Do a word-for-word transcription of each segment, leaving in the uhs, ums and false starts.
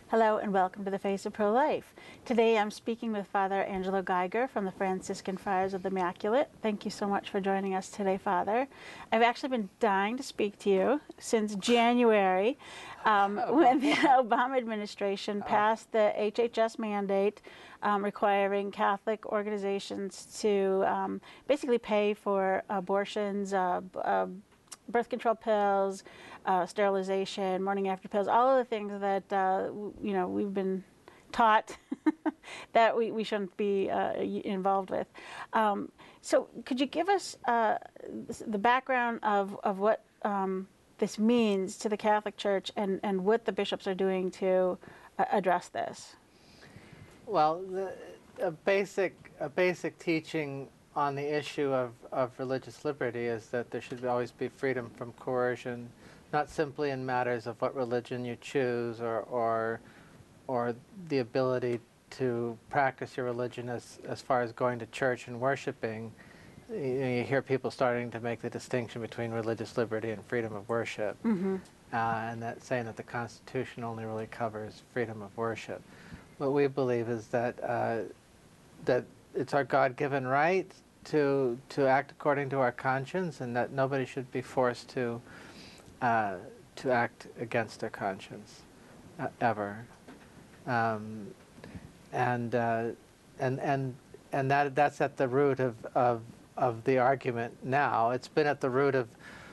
Hello and welcome to the Face of Pro-Life. Today I'm speaking with Father Angelo Geiger from the Franciscan Friars of the Immaculate. Thank you so much for joining us today, Father. I've actually been dying to speak to you since January um, when the Obama administration passed the H H S mandate um, requiring Catholic organizations to um, basically pay for abortions, uh, uh, birth control pills, uh, sterilization, morning after pills, all of the things that, uh, you know, we've been taught that we, we shouldn't be uh, involved with. Um, so could you give us uh, the background of, of what um, this means to the Catholic Church and, and what the bishops are doing to uh, address this? Well, the, a, basic, a basic teaching on the issue of, of religious liberty is that there should always be freedom from coercion, not simply in matters of what religion you choose or, or, or the ability to practice your religion as, as far as going to church and worshiping. You, you hear people starting to make the distinction between religious liberty and freedom of worship, Mm-hmm. uh, and that saying that the Constitution only really covers freedom of worship. What we believe is that, uh, that it's our God-given right to to act according to our conscience, and that nobody should be forced to uh, to act against their conscience uh, ever. Um, and uh, and and and that that's at the root of, of of the argument now. It's been at the root of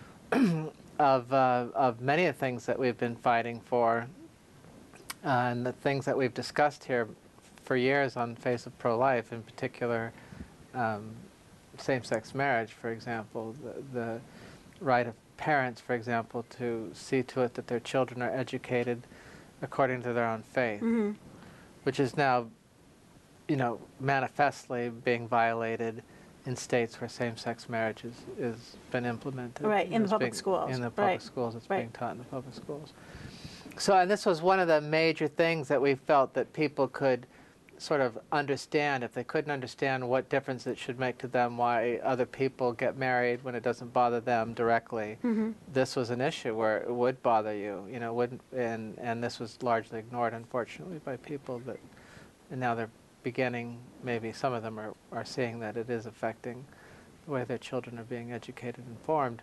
of uh, of many of things that we've been fighting for, uh, and the things that we've discussed here for years on Face of Pro-Life, in particular, um, same-sex marriage, for example, the, the right of parents, for example, to see to it that their children are educated according to their own faith, Mm-hmm. which is now, you know, manifestly being violated in states where same-sex marriage is, is been implemented. Right, in the It's public being, schools. In the public Right. schools, it's Right. being taught in the public schools. So, and this was one of the major things that we felt that people could sort of understand. If they couldn't understand what difference it should make to them why other people get married when it doesn't bother them directly, Mm-hmm. this was an issue where it would bother you, you know, wouldn't, and, and this was largely ignored, unfortunately, by people that, and now they're beginning, maybe some of them are, are seeing that it is affecting the way their children are being educated and formed.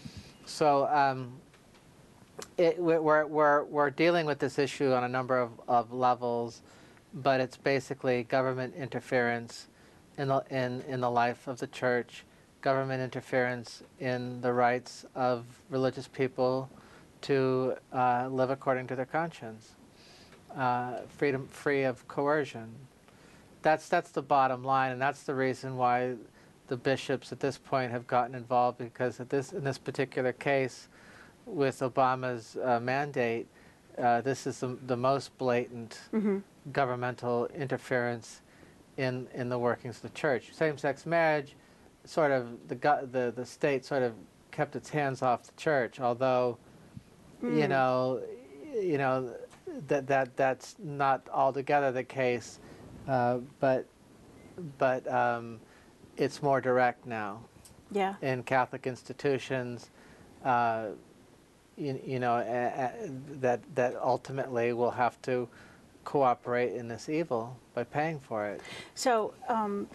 So um, it, we're, we're, we're dealing with this issue on a number of, of levels, but it's basically government interference in the, in, in the life of the church, government interference in the rights of religious people to uh, live according to their conscience, uh, freedom free of coercion. That's, that's the bottom line, and that's the reason why the bishops at this point have gotten involved, because at this, in this particular case, with Obama's uh, mandate, uh, this is the, the most blatant Mm-hmm. governmental interference in in the workings of the church. Same-sex marriage, sort of the the the state sort of kept its hands off the church, although Mm. you know you know that that that's not altogether the case, uh, but but um, it's more direct now. Yeah. In Catholic institutions. Uh, you, you know uh, that that ultimately will have to cooperate in this evil by paying for it. So, um,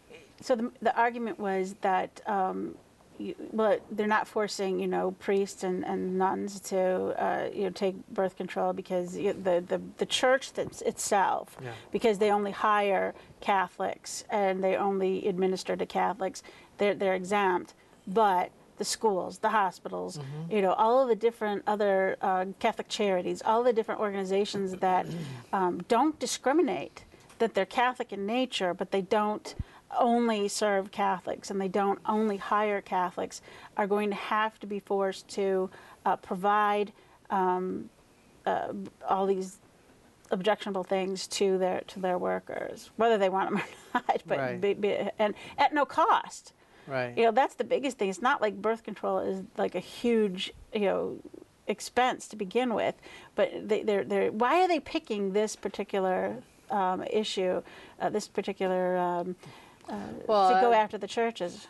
so the, the argument was that, um, you, well, they're not forcing, you know, priests and, and nuns to, uh, you know, take birth control because you, the, the the church that's itself, Yeah. because they only hire Catholics and they only administer to Catholics, they're they're exempt, but the schools, the hospitals, Mm-hmm. you know, all of the different other uh, Catholic charities, all the different organizations that um, don't discriminate, that they're Catholic in nature, but they don't only serve Catholics and they don't only hire Catholics, are going to have to be forced to uh, provide um, uh, all these objectionable things to their to their workers, whether they want them or not, but Right. be, be, and at no cost. Right. You know, that's the biggest thing. It's not like birth control is like a huge, you know, expense to begin with, but they, they're, they're, why are they picking this particular um, issue, uh, this particular, um, uh, Well, to go uh, after the churches?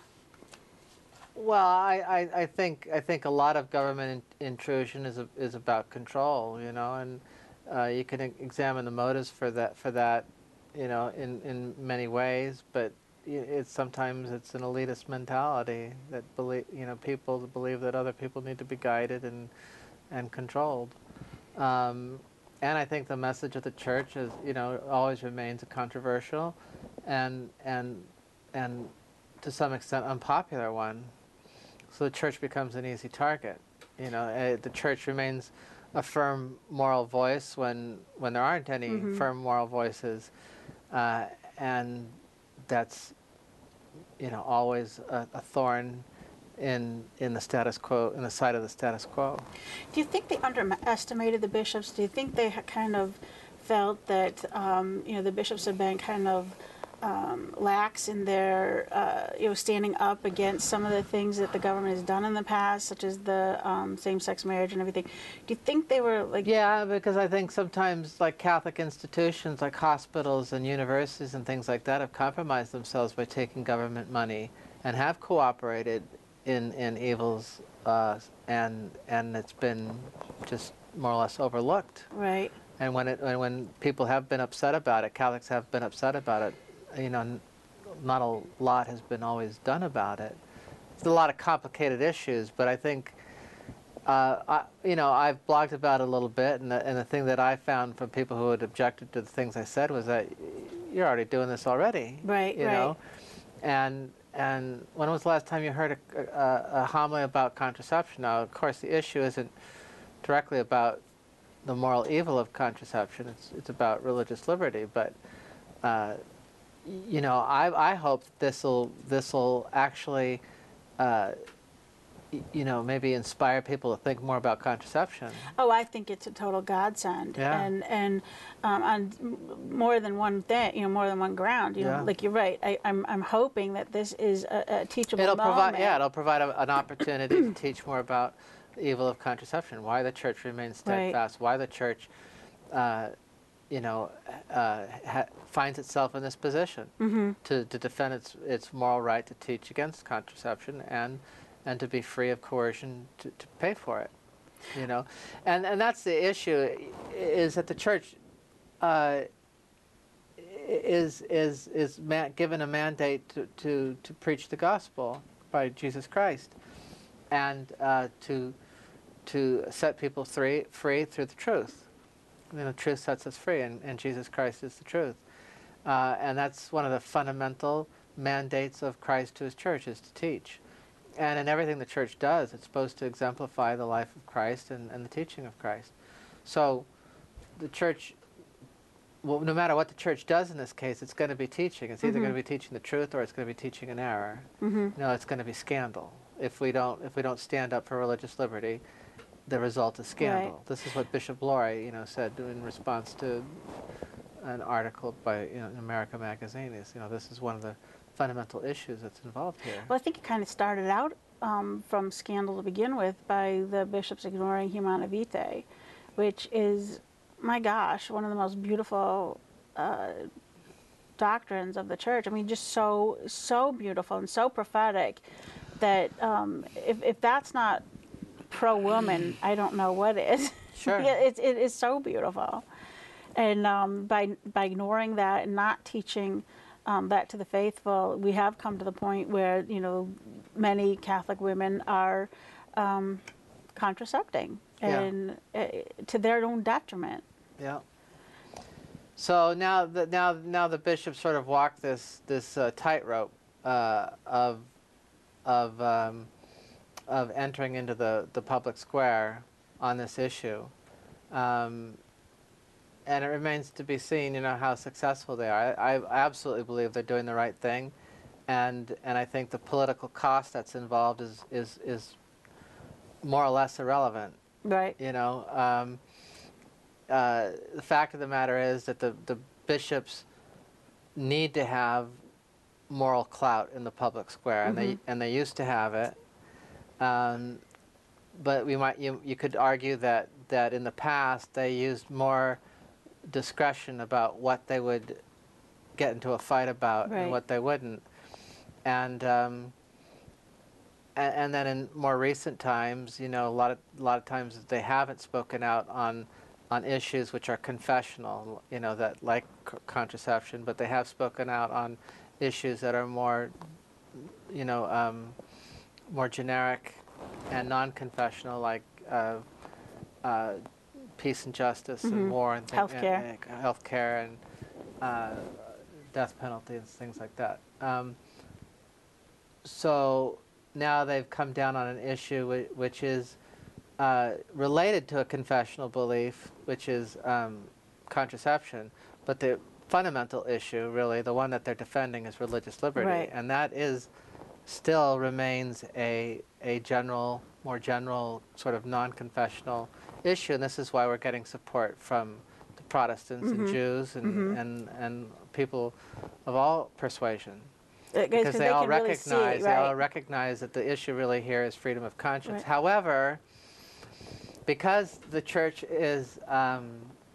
Well, I, I, I think I think a lot of government in, intrusion is a, is about control, you know, and Uh, you can e- examine the motives for that, for that, you know, in, in many ways, but y- it's sometimes it's an elitist mentality that believe, you know, people that believe that other people need to be guided and, and controlled. Um, and I think the message of the church is, you know, always remains a controversial and, and, and to some extent unpopular one. So the church becomes an easy target. You know, uh, the church remains a firm moral voice when when there aren't any Mm-hmm. firm moral voices, uh, and that's, you know, always a, a thorn in in the status quo, in the side of the status quo. Do you think they underestimated the bishops? Do you think they ha- kind of felt that um, you know the bishops have been kind of um, lax in their uh, you know standing up against some of the things that the government has done in the past, such as the um, same-sex marriage and everything? Do you think they were like? Yeah, because I think sometimes like Catholic institutions like hospitals and universities and things like that have compromised themselves by taking government money and have cooperated in, in evils, uh, and, and it's been just more or less overlooked. Right. And when, it, when, when people have been upset about it, Catholics have been upset about it, you know, n- not a lot has been always done about it. It's a lot of complicated issues, but I think uh, I, you know, I've blogged about it a little bit, and the, and the thing that I found from people who had objected to the things I said was that you're already doing this already, Right, you right. know, and and when was the last time you heard a, a, a homily about contraception? Now, of course, the issue isn't directly about the moral evil of contraception; it's it's about religious liberty. But uh, you know, I I hope this will this will actually. Uh, you know, maybe inspire people to think more about contraception. Oh, I think it's a total godsend, Yeah. and and um, on m- more than one thing, you know, more than one ground. You Yeah. know, like you're right. I, I'm I'm hoping that this is a, a teachable It'll moment. provide, yeah, it'll provide a, an opportunity to teach more about the evil of contraception, why the church remains Right. steadfast, why the church, uh, you know, uh, ha- finds itself in this position Mm-hmm. to, to defend its its moral right to teach against contraception and and to be free of coercion to, to pay for it, you know, and and that's the issue, i- is that the church uh, is is is ma- given a mandate to, to, to preach the gospel by Jesus Christ, and uh, to to set people free free through the truth. You know, truth sets us free, and, and Jesus Christ is the truth, uh, and that's one of the fundamental mandates of Christ to His church, is to teach. And in everything the church does, it's supposed to exemplify the life of Christ and, and the teaching of Christ. So the church, well, no matter what the church does in this case, it's going to be teaching. It's either Mhm. going to be teaching the truth or it's going to be teaching an error. Mm-hmm. No, it's going to be scandal. If we don't, if we don't stand up for religious liberty, the result is scandal. Right. This is what Bishop Laurie, you know, said in response to an article by, you know, in America Magazine. Is, you know, this is one of the fundamental issues that's involved here. Well, I think it kind of started out um, from scandal to begin with by the bishops ignoring Humana Vitae, which is, my gosh, one of the most beautiful uh, doctrines of the church. I mean, just so so beautiful and so prophetic that um, if if that's not pro woman, I don't know what is. Sure. Yeah, it's it is so beautiful, and um, by by ignoring that and not teaching um, that to the faithful, we have come to the point where you know many Catholic women are um, contracepting, Yeah. and uh, to their own detriment. Yeah. So now the now now the bishops sort of walk this this uh, tightrope uh, of of um, of entering into the, the public square on this issue, um, and it remains to be seen, you know, how successful they are. I, I absolutely believe they're doing the right thing, and and I think the political cost that's involved is is is more or less irrelevant. Right. You know. Um, Uh, the fact of the matter is that the, the bishops need to have moral clout in the public square, and they and they used to have it. Um, but we might you, you could argue that that in the past they used more discretion about what they would get into a fight about Right. and what they wouldn't, and um, and, and then in more recent times, you know, a lot of a lot of times they haven't spoken out on on issues which are confessional, you know, that like c- contraception, but they have spoken out on issues that are more, you know, um, more generic and non-confessional, like uh, uh, peace and justice and Mhm. war and, thi- Healthcare. and, and healthcare and uh, death penalty and things like that. Um, so now they've come down on an issue which, which is uh, related to a confessional belief, which is um, contraception, but the fundamental issue, really, the one that they're defending, is religious liberty, Right. and that is still remains a a general, more general sort of non-confessional issue, and this is why we're getting support from the Protestants and Jews and, and and people of all persuasion, Because because they, they all can really see, recognize they all right. recognize that the issue really here is freedom of conscience. Right. However, because the church is, um,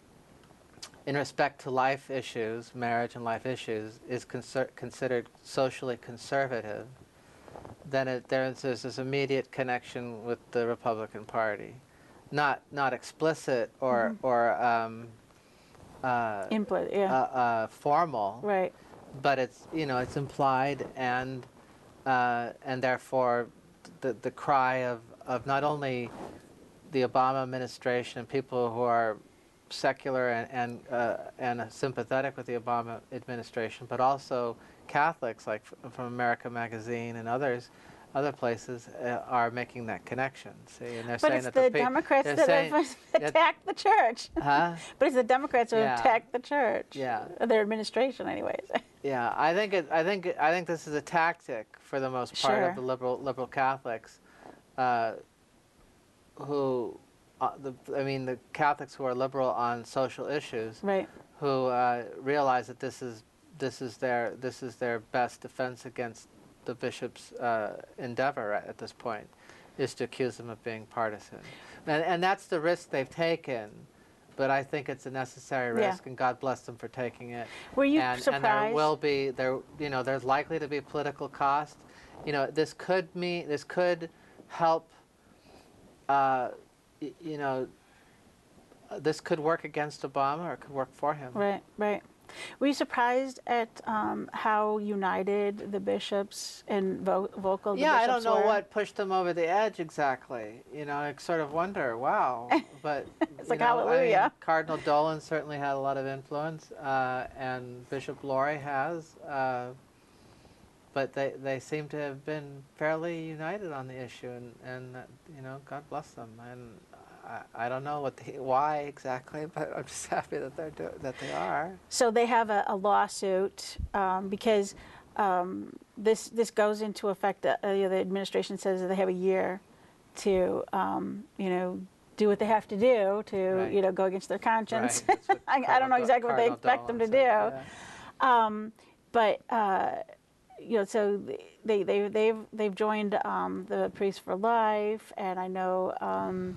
in respect to life issues, marriage and life issues, is conser- considered socially conservative, then it, there's, there's this immediate connection with the Republican Party, not not explicit or Mm-hmm. or um, uh, Input, uh, yeah. uh, formal, Right. but it's, you know, it's implied, and uh, and therefore the the cry of of not only the Obama administration and people who are secular and and, uh, and sympathetic with the Obama administration, but also Catholics, like f- from America Magazine and others, other places, uh, are making that connection. See, and they're But saying it's that the the pe- Democrats they're that saying have that- attacked the church. huh? But it's the Democrats who Yeah. have attacked the church. Yeah. Or their administration, anyways. Yeah, I think it, I think I think this is a tactic for the most part Sure. of the liberal liberal Catholics, uh, who, uh, the I mean the Catholics who are liberal on social issues, Right. who uh, realize that this is this is their this is their best defense against the bishop's uh, endeavor at, at this point, is to accuse them of being partisan, and and that's the risk they've taken. But I think it's a necessary Yeah. risk, and God bless them for taking it. Were you and, surprised? and there will be there you know there's likely to be political cost. You know, this could mean this could help. Uh, y- you know, uh, this could work against Obama or it could work for him. Right, right. Were you surprised at um, how united the bishops and vo- vocal the Yeah, I bishops don't know were? what pushed them over the edge exactly. You know, I sort of wonder. Wow, but It's you like, know, I mean, hallelujah. Cardinal Dolan certainly had a lot of influence, uh, and Bishop Laurie has. Uh, but they, they seem to have been fairly united on the issue, and, and uh, you know, God bless them. And I, I don't know what the, why exactly, but I'm just happy that they're do, that they are. So they have a, a lawsuit um, because um, this this goes into effect. Uh, you know, the administration says that they have a year to um, you know do what they have to do to Right. you know go against their conscience. Right. That's what I, I don't know Cardinal Do- exactly what they Cardinal expect them to Dolan do. said, yeah. Um, but uh, you know, so they they they've they've joined um, the Priests for Life, and I know um,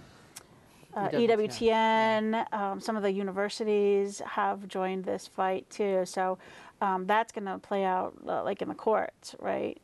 uh, E W T N. Um, some of the universities have joined this fight too. So um, that's going to play out uh, like in the courts, right?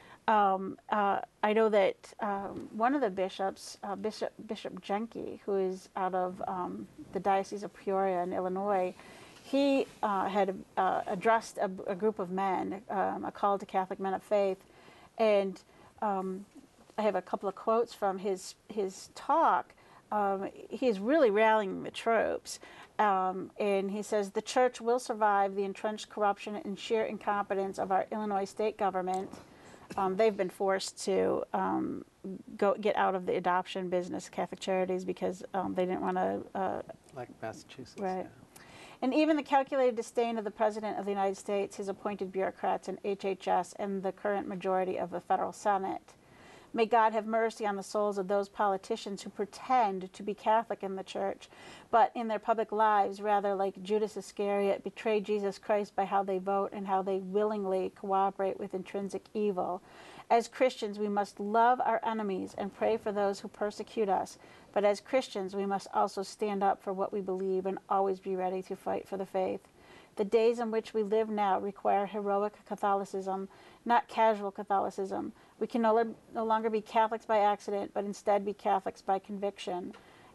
Um, uh, I know that um, one of the bishops, uh, Bishop Bishop Jenke, who is out of um, the Diocese of Peoria in Illinois, he uh, had uh, addressed a, a group of men, um, a call to Catholic men of faith, and um, I have a couple of quotes from his his talk. Um, he's really rallying the troops, um, and he says the Church will survive the entrenched corruption and sheer incompetence of our Illinois state government. Um, they've been forced to um, go get out of the adoption business, Catholic Charities, because um, they didn't want to. Uh, Like Massachusetts. Right. Yeah. and even the calculated disdain of the President of the United States, his appointed bureaucrats, and H H S, and the current majority of the federal Senate. May God have mercy on the souls of those politicians who pretend to be Catholic in the Church, but in their public lives, rather like Judas Iscariot, betray Jesus Christ by how they vote and how they willingly cooperate with intrinsic evil. As Christians, we must love our enemies and pray for those who persecute us. But as Christians, we must also stand up for what we believe and always be ready to fight for the faith. The days in which we live now require heroic Catholicism, not casual Catholicism. We can no, no longer be Catholics by accident, but instead be Catholics by conviction.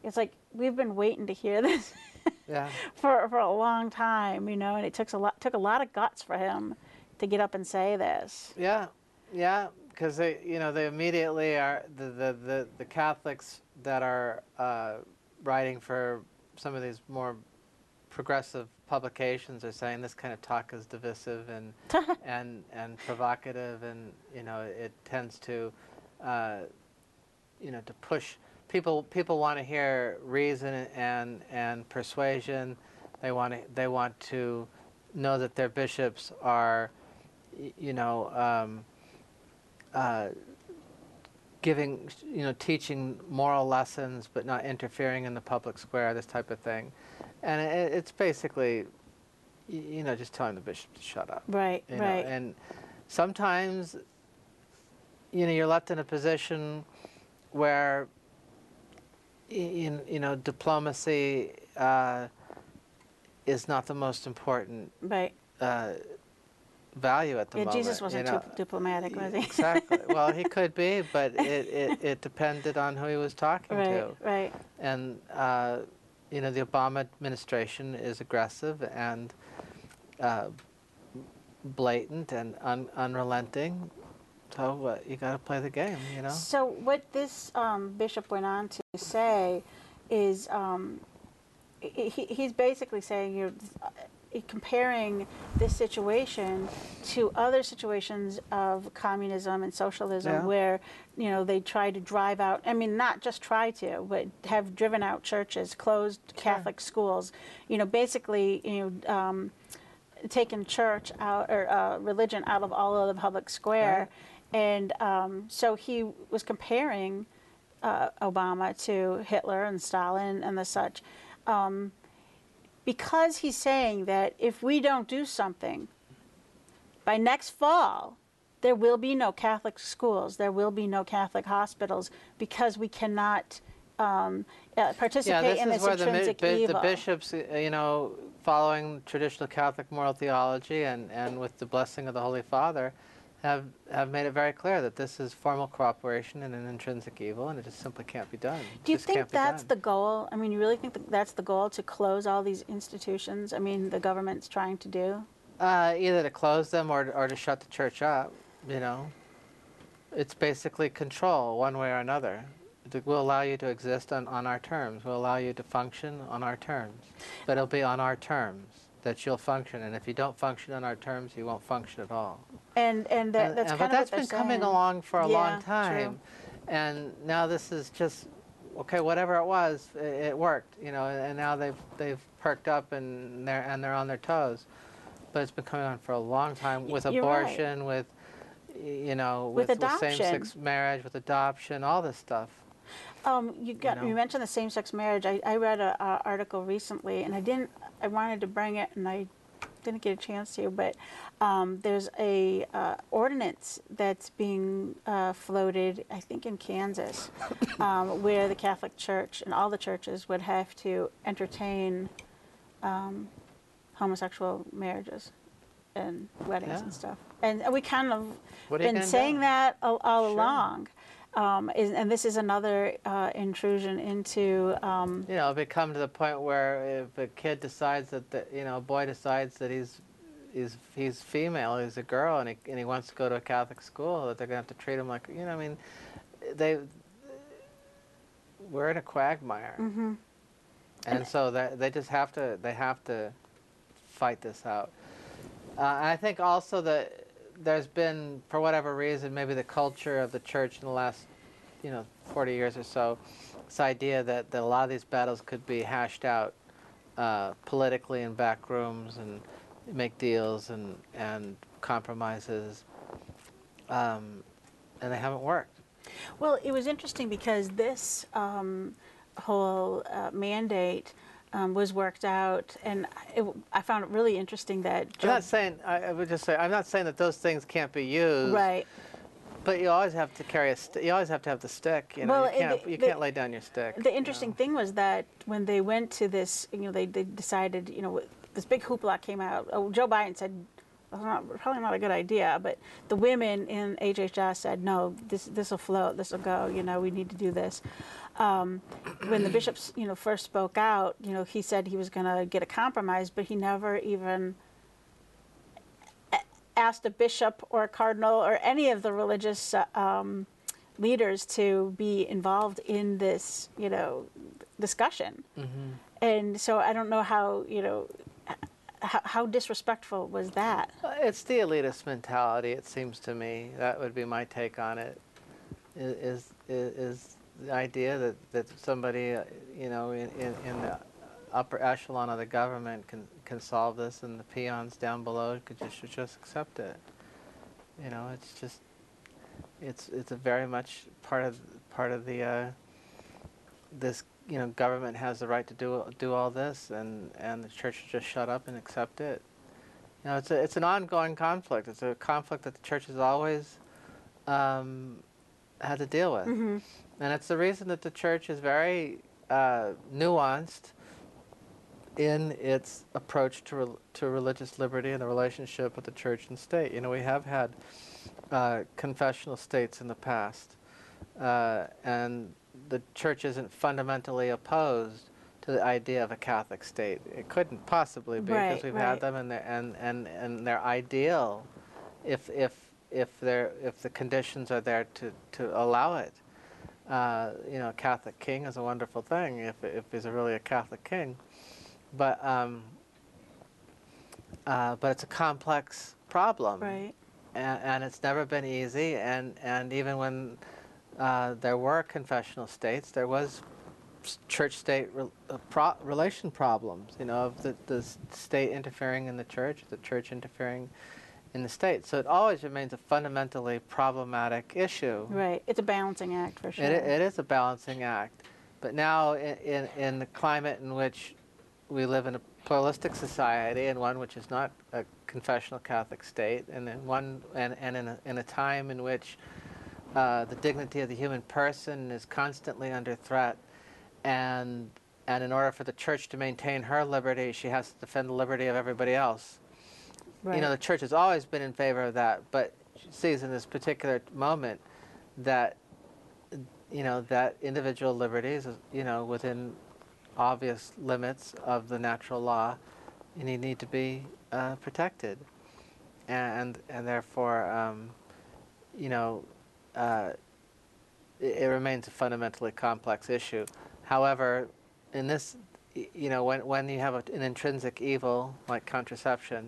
It's like we've been waiting to hear this Yeah. for for a long time, you know, and it took a lot took a lot of guts for him to get up and say this. Yeah, yeah, because they, you know, they immediately are the the the, the Catholics that are uh, writing for some of these more progressive publications are saying this kind of talk is divisive and and and provocative, and you know, it tends to, uh, you know, to push people. People want to hear reason and and persuasion. They want to they want to know that their bishops are, you know, um, uh, giving, you know, teaching moral lessons, but not interfering in the public square, this type of thing. And it, it's basically, you know, just telling the bishop to shut up. Right, You know, right. and sometimes, you know, you're left in a position where, you, you know, diplomacy uh, is not the most important Right. uh, value at the Yeah, moment. Jesus wasn't you know. too diplomatic, was he? Exactly. Well, he could be, but it, it, it depended on who he was talking Right, to. right. And, uh, you know, the Obama administration is aggressive and uh, blatant and un unrelenting. So uh, you got to play the game, you know? So what this um, bishop went on to say is um, he, he's basically saying you're uh, comparing this situation to other situations of communism and socialism Yeah. where, you know, they try to drive out, I mean, not just try to, but have driven out churches, closed Catholic schools, you know, basically, you know, um, taken church out, or uh, religion out of all of the public square. Right. And um, so he was comparing uh, Obama to Hitler and Stalin and the such. Um, because he's saying that if we don't do something, by next fall, there will be no Catholic schools, there will be no Catholic hospitals, because we cannot um, uh, participate Yeah, this in is this where the, mi- intrinsic bi- evil. the bishops, uh, you know, following traditional Catholic moral theology and, and with the blessing of the Holy Father, have have made it very clear that this is formal cooperation in an intrinsic evil, and it just simply can't be done. It Do you just think can't be that's done. the goal? I mean, you really think that that's the goal, to close all these institutions? I mean, the government's trying to do? Uh, either to close them or, or to shut the church up, you know. It's basically control, one way or another. It will allow you to exist on, on our terms. We'll allow you to function on our terms. But it'll be on our terms that you'll function. And if you don't function on our terms, you won't function at all. And and that, And- that's and- kind but of that's what been they're coming saying. along for a Yeah, long true. time. And now this is just, okay, whatever it was, it, it worked, you know, and now they've, they've perked up and they're, and they're on their toes. But it's been coming on for a long time with You're right. abortion, with, you know, With with, with adoption. same-sex marriage, with adoption, all this stuff. Um, you got know? you mentioned the same-sex marriage. I, I read an article recently, and I didn't. I wanted to bring it, and I didn't get a chance to. But um, there's a uh, ordinance that's being uh, floated, I think, in Kansas, um, where the Catholic Church and all the churches would have to entertain um, homosexual marriages and weddings Yeah. and stuff. And, and we kind of What are you been gonna saying do? that all, all Sure. along. Um, is, and this is another uh, intrusion into. Um, You know, if it come to the point where if a kid decides that, the, you know, a boy decides that he's, he's, he's female, he's a girl, and he, and he wants to go to a Catholic school, that they're going to have to treat him like, you know, I mean, they, we're in a quagmire. mhm. And so that they just have to, they have to fight this out. Uh, and I think also that there's been, for whatever reason, maybe the culture of the church in the last, you know, forty years or so, this idea that, that a lot of these battles could be hashed out uh, politically in back rooms and make deals and, and compromises, um, and they haven't worked. Well, it was interesting because this um, whole uh, mandate um, was worked out, and it, I found it really interesting that. I'm not saying, I, I would just say, I'm not saying that those things can't be used. Right. But you always have to carry a. St you always have to have the stick. You know, Well, you can't. the- you the- can't lay down your stick. The interesting you know. thing was that when they went to this, you know, they, they decided, you know, this big hoopla came out. Oh, Joe Biden said, that's not, probably not a good idea. But the women in H H S said, no, this this will float, this will go. You know, we need to do this. Um, when the bishops, you know, first spoke out, you know, he said he was going to get a compromise, but he never even asked a bishop or a cardinal or any of the religious uh, um, leaders to be involved in this, you know, discussion. Mm-hmm. And so I don't know how, you know, how, how disrespectful was that? It's the elitist mentality, it seems to me. That would be my take on it. Is is, is the idea that, that somebody, uh, you know, in, in, in the upper echelon of the government can, can solve this, and the peons down below could just should just accept it. You know, it's just it's it's a very much part of part of the uh, this. You know, government has the right to do do all this, and and the church should just shut up and accept it. You know, it's a it's an ongoing conflict. It's a conflict that the church has always um, had to deal with, Mm-hmm. and it's the reason that the church is very uh, nuanced in its approach to re to religious liberty and the relationship with the church and state. You know, we have had uh, confessional states in the past, uh, and the church isn't fundamentally opposed to the idea of a Catholic state. It couldn't possibly be, because Right, we've right. had them, and they're, and and and they're ideal, if if if they're if the conditions are there to to allow it. Uh, you know, a Catholic king is a wonderful thing if if he's a really a Catholic king, but um, uh, but it's a complex problem, Right. and, and it's never been easy. And and even when uh, there were confessional states, there was church-state re uh, pro relation problems. You know, of the the state interfering in the church, the church interfering in the state. So it always remains a fundamentally problematic issue. Right. It's a balancing act for sure. It, it is a balancing act. But now in, in, in the climate in which we live in a pluralistic society, and one which is not a confessional Catholic state, and in one and, and in, a, in a time in which uh, the dignity of the human person is constantly under threat, and and in order for the church to maintain her liberty, she has to defend the liberty of everybody else. Right. You know, the church has always been in favor of that, but she sees in this particular moment that, you know, that individual liberties, you know, within obvious limits of the natural law, you need, need to be uh, protected. And, and therefore, um, you know, uh, it, it remains a fundamentally complex issue. However, in this, y- you know, when, when you have a, an intrinsic evil like contraception,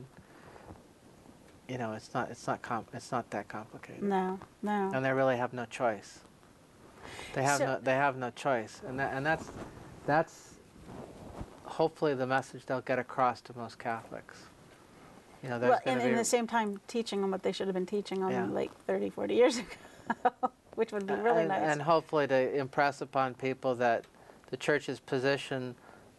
you know, it's not, it's not, com it's not that complicated. No, no. And they really have no choice. They have So- no, they have no choice, and that, and that's, that's hopefully the message they'll get across to most Catholics. You know, there's Well, going and to be in the same time, teaching them what they should have been teaching them Yeah. like thirty, forty years ago, which would be really and, nice. and hopefully to impress upon people that the church's position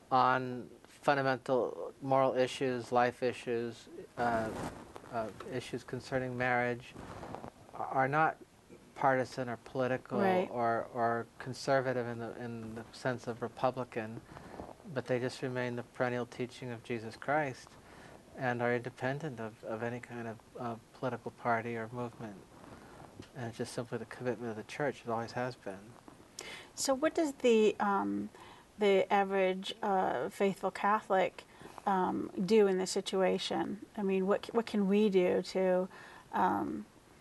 on fundamental moral issues, life issues, uh, uh, issues concerning marriage, are not partisan or political Right. or, or conservative in the, in the sense of Republican, but they just remain the perennial teaching of Jesus Christ and are independent of, of any kind of uh, political party or movement. And it's just simply the commitment of the church. It always has been. So what does the um, the average uh, faithful Catholic um, do in this situation? I mean, what what can we do to um,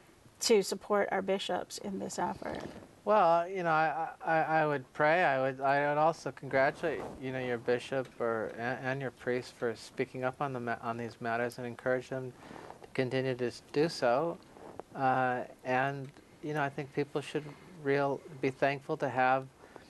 to support our bishops in this effort? Well, you know, I, I, I would pray. I would I would also congratulate, you know, your bishop or and, and your priest for speaking up on the ma on these matters, and encourage them to continue to s- do so. Uh, and you know, I think people should real be thankful to have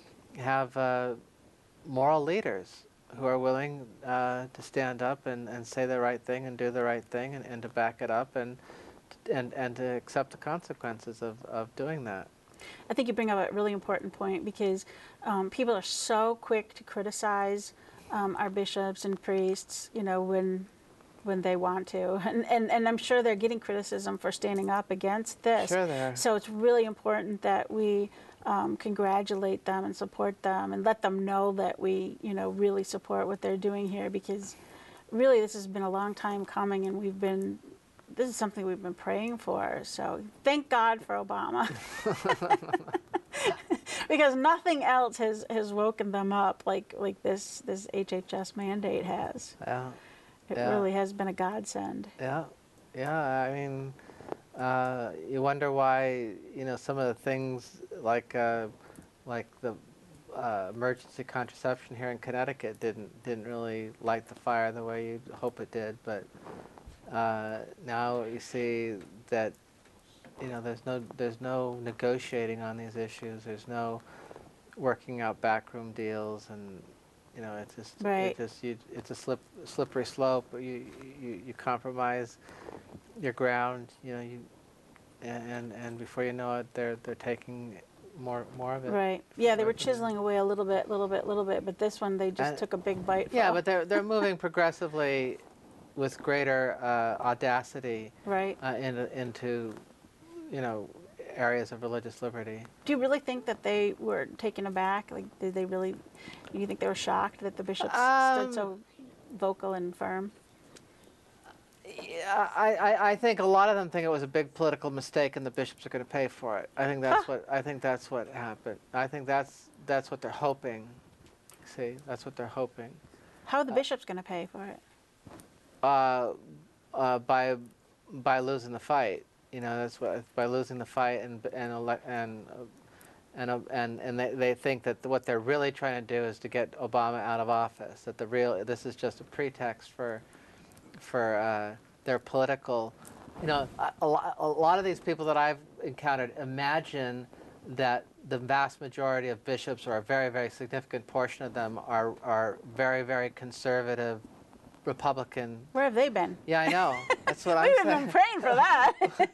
have uh, moral leaders who are willing uh, to stand up and, and say the right thing and do the right thing, and, and to back it up, and and and to accept the consequences of, of doing that. I think you bring up a really important point, because um, people are so quick to criticize um, our bishops and priests, you know, when when they want to. And, and, and I'm sure they're getting criticism for standing up against this. Sure they are. So it's really important that we um, congratulate them and support them and let them know that we, you know, really support what they're doing here, because really this has been a long time coming, and we've been this is something we've been praying for. So thank God for Obama. Because nothing else has, has woken them up like, like this, this H H S mandate has. Yeah. It Yeah. really has been a godsend. Yeah. Yeah. I mean, uh, you wonder why, you know, some of the things like, uh, like the uh, emergency contraception here in Connecticut didn't, didn't really light the fire the way you'd hope it did. But uh, now you see that, you know, there's no, there's no negotiating on these issues. There's no working out backroom deals, and you know, it's just, Right. it just, you, it's a slip, slippery slope. You, you, you compromise your ground, you know, you, and and before you know it, they're they're taking more more of it. Right. Yeah, they were Right from you. chiseling away a little bit, little bit, little bit, but this one they just And- took a big bite. Yeah, full. but they're they're moving progressively, with greater uh, audacity, Right. uh, in, into, you know, areas of religious liberty. Do you really think that they were taken aback? Like, did they really? Do you think they were shocked that the bishops Um, stood so vocal and firm? Yeah, I, I, I think a lot of them think it was a big political mistake, and the bishops are going to pay for it. I think that's Huh. what I think that's what happened. I think that's that's what they're hoping. See, that's what they're hoping. How are the bishops going to pay for it? Uh, uh, by by losing the fight, you know, that's what by losing the fight, and and ele- and uh, and uh, and and they, they think that what they're really trying to do is to get Obama out of office. That the real this is just a pretext for for uh, their political, you know, a, a, lo- a lot of these people that I've encountered imagine that the vast majority of bishops, or a very, very significant portion of them, are are very, very conservative, Republican. Where have they been? Yeah, I know. That's what I'm We've saying. been praying for that.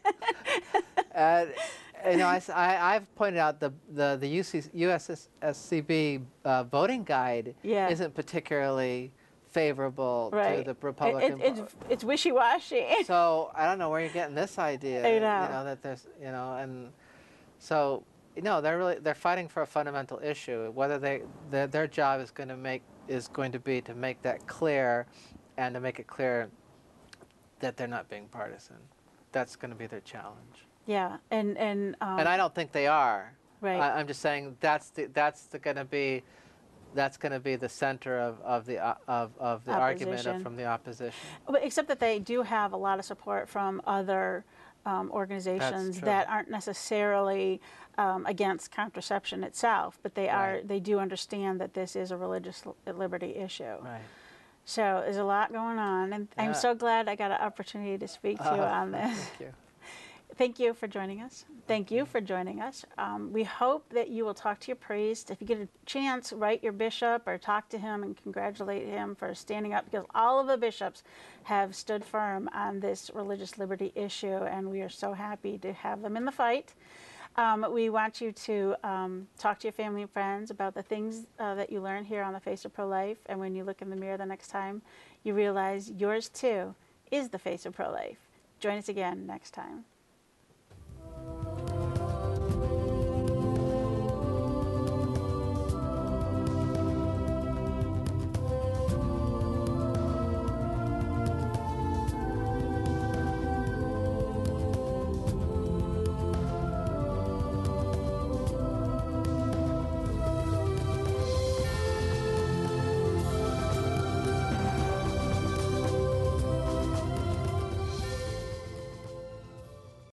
Uh, you know, I, s- I, have pointed out the the the U C, U S S C B uh, voting guide Yeah. isn't particularly favorable Right. to the It, Republican. it, it's it's wishy-washy. So I don't know where you're getting this idea. I You know. know that there's, you know, and so you know they're really they're fighting for a fundamental issue. Whether they their, their job is going to make is going to be to make that clear, and to make it clear that they're not being partisan. That's going to be their challenge. Yeah, and and um, And I don't think they are. right. I, I'm just saying that's the that's the going to be. That's going to be the center of, of the uh, of, of the argument of, Opposition. from the opposition. But except that they do have a lot of support from other um, organizations true. that aren't necessarily um, against contraception itself, but they are. Right. They do understand that this is a religious li- liberty issue. Right. So there's a lot going on, and I'm Yeah. so glad I got an opportunity to speak to you Uh, on this. Thank you. Thank you for joining us. Thank you for joining us. Um, we hope that you will talk to your priest. If you get a chance, write your bishop or talk to him and congratulate him for standing up, because all of the bishops have stood firm on this religious liberty issue, and we are so happy to have them in the fight. Um, we want you to um, talk to your family and friends about the things uh, that you learn here on the Face of Pro-Life, and when you look in the mirror the next time, you realize yours too is the Face of Pro-Life. Join us again next time.